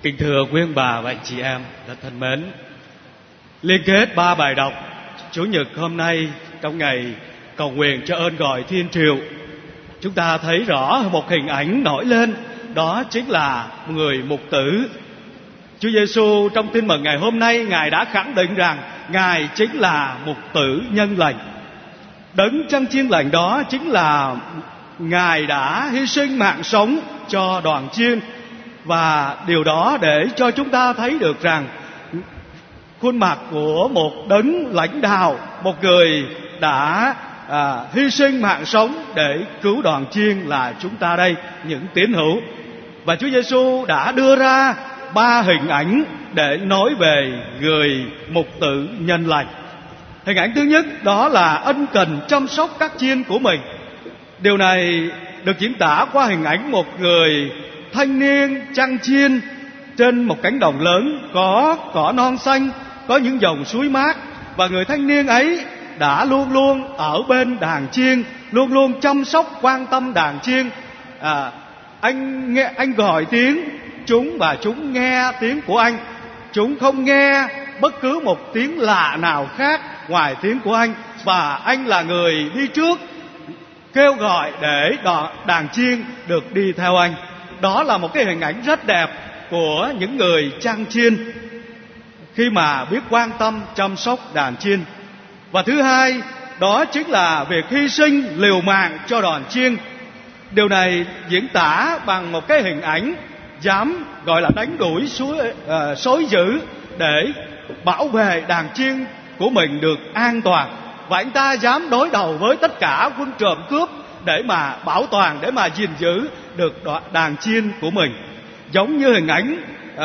Kính thưa quý ông bà và anh chị em rất thân mến, liên kết 3 bài đọc Chủ nhật hôm nay trong ngày cầu nguyện cho ơn gọi Thiên Triều, chúng ta thấy rõ một hình ảnh nổi lên, đó chính là người mục tử. Chúa Giêsu trong Tin Mừng ngày hôm nay, Ngài đã khẳng định rằng Ngài chính là mục tử nhân lành. Đấng chăn chiên lành đó chính là Ngài đã hy sinh mạng sống cho đoàn chiên. Và điều đó để cho chúng ta thấy được rằng khuôn mặt của một đấng lãnh đạo, một người đã hy sinh mạng sống để cứu đoàn chiên là chúng ta đây, những tín hữu. Và Chúa Giêsu đã đưa ra 3 hình ảnh để nói về người mục tử nhân lành. Hình ảnh thứ nhất đó là ân cần chăm sóc các chiên của mình. Điều này được diễn tả qua hình ảnh một người thanh niên chăn chiên trên một cánh đồng lớn, có cỏ non xanh, có những dòng suối mát. Và người thanh niên ấy đã luôn luôn ở bên đàn chiên, luôn luôn chăm sóc quan tâm đàn chiên. Anh gọi tiếng chúng và chúng nghe tiếng của anh. Chúng không nghe bất cứ một tiếng lạ nào khác ngoài tiếng của anh. Và anh là người đi trước kêu gọi để đàn chiên được đi theo anh. Đó là một cái hình ảnh rất đẹp của những người chăn chiên khi mà biết quan tâm chăm sóc đàn chiên. Và thứ hai, đó chính là việc hy sinh liều mạng cho đoàn chiên. Điều này diễn tả bằng một cái hình ảnh dám gọi là đánh đuổi sói dữ để bảo vệ đàn chiên của mình được an toàn. Và anh ta dám đối đầu với tất cả quân trộm cướp để mà bảo toàn, để mà gìn giữ được đàn chiên của mình. Giống như hình ảnh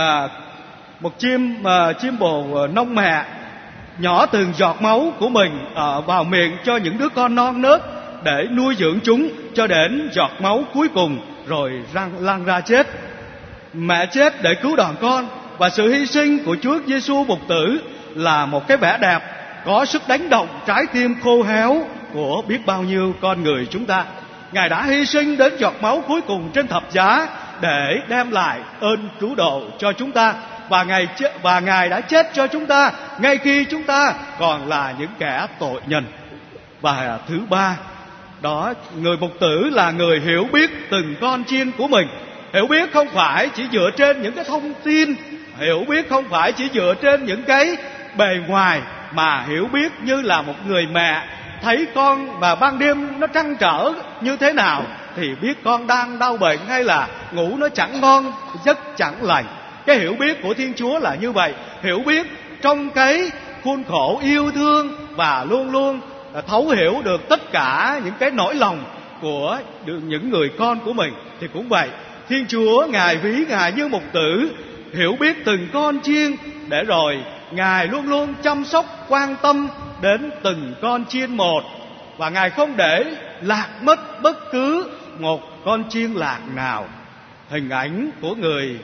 một chim bồ nông mẹ nhỏ từng giọt máu của mình vào miệng cho những đứa con non nớt để nuôi dưỡng chúng cho đến giọt máu cuối cùng rồi lăn ra chết. Mẹ chết để cứu đàn con. Và sự hy sinh của Chúa Giêsu mục tử là một cái vẻ đẹp có sức đánh động trái tim khô héo của biết bao nhiêu con người chúng ta. Ngài đã hy sinh đến giọt máu cuối cùng trên thập giá để đem lại ơn cứu độ cho chúng ta. Và Ngài đã chết cho chúng ta ngay khi chúng ta còn là những kẻ tội nhân. Và thứ ba, đó người mục tử là người hiểu biết từng con chiên của mình. Hiểu biết không phải chỉ dựa trên những cái thông tin, hiểu biết không phải chỉ dựa trên những cái bề ngoài, mà hiểu biết như là một người mẹ thấy con và ban đêm nó trăn trở như thế nào thì biết con đang đau bệnh hay là ngủ nó chẳng ngon, giấc chẳng lành. Cái hiểu biết của Thiên Chúa là như vậy. Hiểu biết trong cái khuôn khổ yêu thương và luôn luôn thấu hiểu được tất cả những cái nỗi lòng của những người con của mình. Thì cũng vậy, Thiên Chúa Ngài ví Ngài như mục tử, hiểu biết từng con chiên, để rồi Ngài luôn luôn chăm sóc quan tâm đến từng con chiên một. Và Ngài không để lạc mất bất cứ một con chiên lạc nào. Hình ảnh của người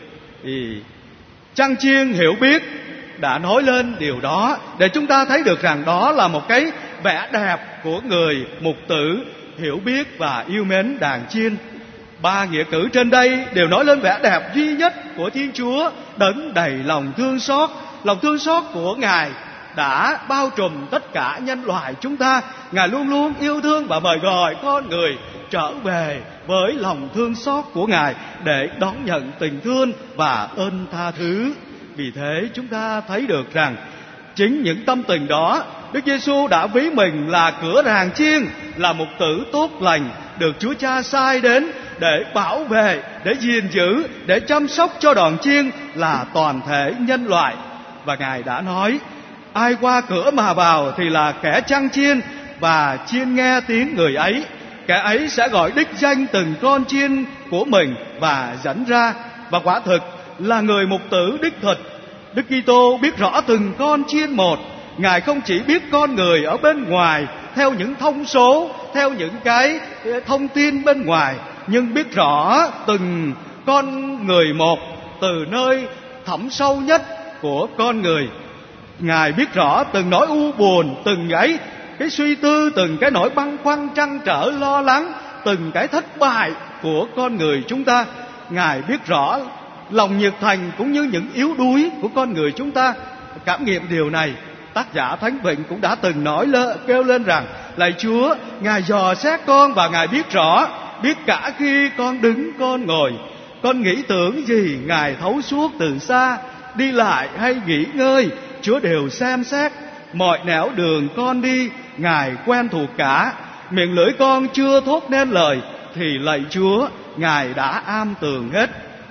chăn chiên hiểu biết đã nói lên điều đó, để chúng ta thấy được rằng đó là một cái vẻ đẹp của người mục tử hiểu biết và yêu mến đàn chiên. 3 nghĩa cử trên đây đều nói lên vẻ đẹp duy nhất của Thiên Chúa, đấng đầy lòng thương xót. Lòng thương xót của Ngài đã bao trùm tất cả nhân loại chúng ta. Ngài luôn luôn yêu thương và mời gọi con người trở về với lòng thương xót của Ngài để đón nhận tình thương và ơn tha thứ. Vì thế chúng ta thấy được rằng chính những tâm tình đó, Đức Giêsu đã ví mình là cửa đàn chiên, là mục tử tốt lành, được Chúa Cha sai đến để bảo vệ, để gìn giữ, để chăm sóc cho đoàn chiên là toàn thể nhân loại. Và Ngài đã nói, ai qua cửa mà vào thì là kẻ chăn chiên, và chiên nghe tiếng người ấy. Kẻ ấy sẽ gọi đích danh từng con chiên của mình và dẫn ra. Và quả thực là người mục tử đích thực. Đức Kitô biết rõ từng con chiên một. Ngài không chỉ biết con người ở bên ngoài theo những thông số, theo những cái thông tin bên ngoài, nhưng biết rõ từng con người một từ nơi thẳm sâu nhất của con người. Ngài biết rõ từng nỗi u buồn, từng cái suy tư, từng cái nỗi băn khoăn trăn trở lo lắng, từng cái thất bại của con người chúng ta. Ngài biết rõ lòng nhiệt thành cũng như những yếu đuối của con người chúng ta. Cảm nghiệm điều này, tác giả Thánh Vịnh cũng đã từng kêu lên rằng: lạy Chúa, Ngài dò xét con và Ngài biết rõ, biết cả khi con đứng con ngồi. Con nghĩ tưởng gì Ngài thấu suốt từ xa, đi lại hay nghỉ ngơi Chúa đều xem xét. Mọi nẻo đường con đi Ngài quen thuộc cả, miệng lưỡi con chưa thốt nên lời thì lạy Chúa, Ngài đã am tường hết.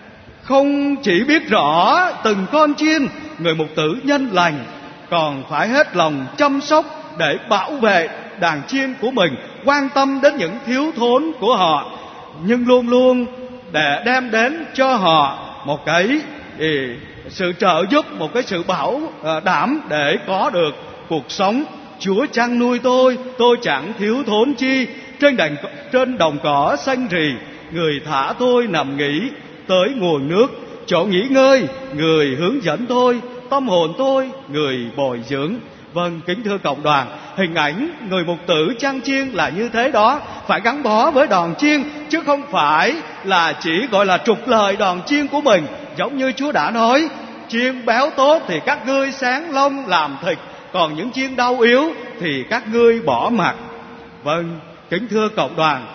Không chỉ biết rõ từng con chiên, người mục tử nhân lành còn phải hết lòng chăm sóc để bảo vệ đàn chiên của mình, quan tâm đến những thiếu thốn của họ, nhưng luôn luôn để đem đến cho họ một cái sự trợ giúp, một cái sự bảo đảm để có được cuộc sống. Chúa chăn nuôi tôi chẳng thiếu thốn chi. Trên đồng cỏ xanh rì, người thả tôi nằm nghỉ. Tới nguồn nước, chỗ nghỉ ngơi, người hướng dẫn tôi. Tâm hồn tôi, người bồi dưỡng. Vâng, kính thưa cộng đoàn, hình ảnh người mục tử chăn chiên là như thế đó. Phải gắn bó với đòn chiên, chứ không phải là chỉ gọi là trục lợi đòn chiên của mình. Giống như Chúa đã nói, chiên béo tốt thì các ngươi xén lông làm thịt, còn những chiên đau yếu thì các ngươi bỏ mặc. Vâng, kính thưa cộng đoàn,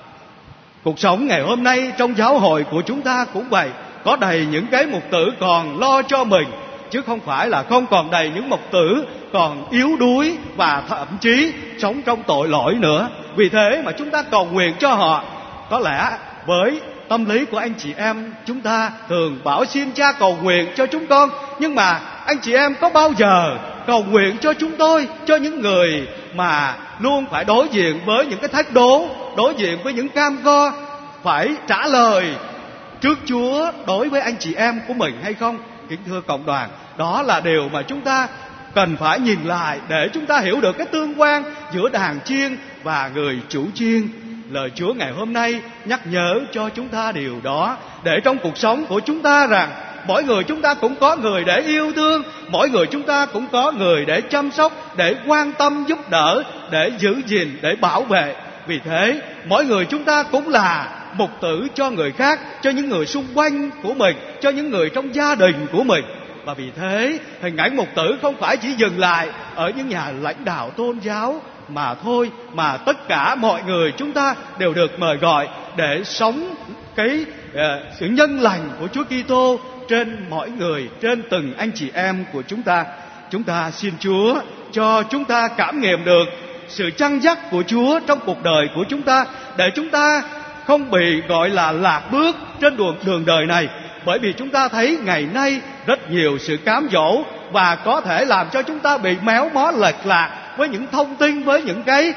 cuộc sống ngày hôm nay trong giáo hội của chúng ta cũng vậy. Có đầy những cái mục tử còn lo cho mình, chứ không phải là không còn đầy những mục tử còn yếu đuối và thậm chí sống trong tội lỗi nữa. Vì thế mà chúng ta cầu nguyện cho họ. Có lẽ với tâm lý của anh chị em, chúng ta thường bảo xin Cha cầu nguyện cho chúng con, nhưng mà anh chị em có bao giờ cầu nguyện cho chúng tôi, cho những người mà luôn phải đối diện với những cái thách đố, đối diện với những cam go, phải trả lời trước Chúa đối với anh chị em của mình hay không? Kính thưa cộng đoàn, đó là điều mà chúng ta cần phải nhìn lại để chúng ta hiểu được cái tương quan giữa đàn chiên và người chủ chiên. Lời Chúa ngày hôm nay nhắc nhở cho chúng ta điều đó, để trong cuộc sống của chúng ta rằng mỗi người chúng ta cũng có người để yêu thương, mỗi người chúng ta cũng có người để chăm sóc, để quan tâm giúp đỡ, để giữ gìn, để bảo vệ. Vì thế mỗi người chúng ta cũng là mục tử cho người khác, cho những người xung quanh của mình, cho những người trong gia đình của mình. Và vì thế hình ảnh mục tử không phải chỉ dừng lại ở những nhà lãnh đạo tôn giáo mà thôi, mà tất cả mọi người chúng ta đều được mời gọi để sống cái sự nhân lành của Chúa Kitô trên mỗi người, trên từng anh chị em của chúng ta. Chúng ta xin Chúa cho chúng ta cảm nghiệm được sự chăn dắt của Chúa trong cuộc đời của chúng ta, để chúng ta không bị gọi là lạc bước trên đường đời này. Bởi vì chúng ta thấy ngày nay rất nhiều sự cám dỗ và có thể làm cho chúng ta bị méo mó lệch lạc với những thông tin, với những cái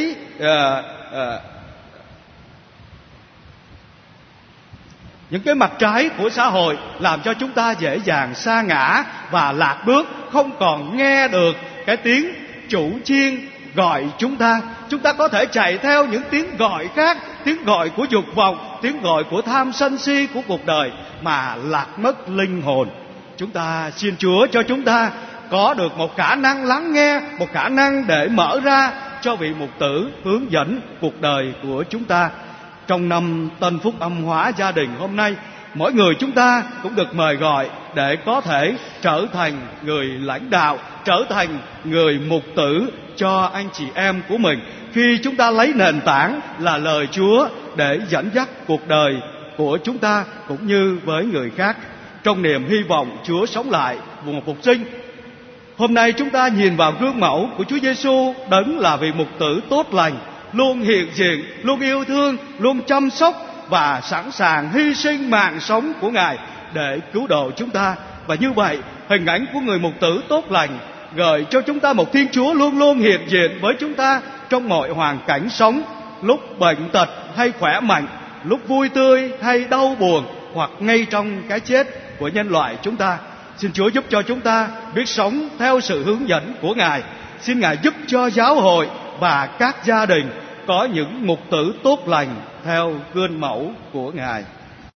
những cái mặt trái của xã hội, làm cho chúng ta dễ dàng sa ngã và lạc bước, không còn nghe được cái tiếng chủ chiên gọi chúng ta. Chúng ta có thể chạy theo những tiếng gọi khác, tiếng gọi của dục vọng, tiếng gọi của tham sân si của cuộc đời mà lạc mất linh hồn. Chúng ta xin Chúa cho chúng ta có được một khả năng lắng nghe, một khả năng để mở ra cho vị mục tử hướng dẫn cuộc đời của chúng ta. Trong năm Tân Phúc Âm Hóa gia đình hôm nay, mỗi người chúng ta cũng được mời gọi để có thể trở thành người lãnh đạo, trở thành người mục tử cho anh chị em của mình, khi chúng ta lấy nền tảng là lời Chúa để dẫn dắt cuộc đời của chúng ta cũng như với người khác. Trong niềm hy vọng Chúa sống lại vùng phục sinh, hôm nay chúng ta nhìn vào gương mẫu của Chúa Giêsu, đấng là vị mục tử tốt lành, luôn hiện diện, luôn yêu thương, luôn chăm sóc và sẵn sàng hy sinh mạng sống của Ngài để cứu độ chúng ta. Và như vậy, hình ảnh của người mục tử tốt lành gợi cho chúng ta một Thiên Chúa luôn luôn hiện diện với chúng ta trong mọi hoàn cảnh sống, lúc bệnh tật hay khỏe mạnh, lúc vui tươi hay đau buồn, hoặc ngay trong cái chết của nhân loại chúng ta. Xin Chúa giúp cho chúng ta biết sống theo sự hướng dẫn của Ngài. Xin Ngài giúp cho giáo hội và các gia đình có những mục tử tốt lành theo gương mẫu của Ngài.